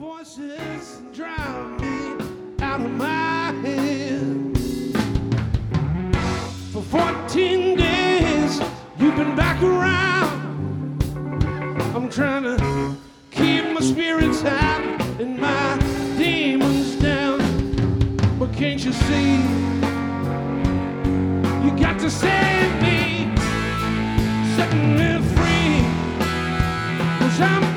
voices drive me out of my head. For 14 days you've been back around. I'm trying to keep my spirits high and my demons down. But can't you see, you got to save me, setting me free, 'cause I'm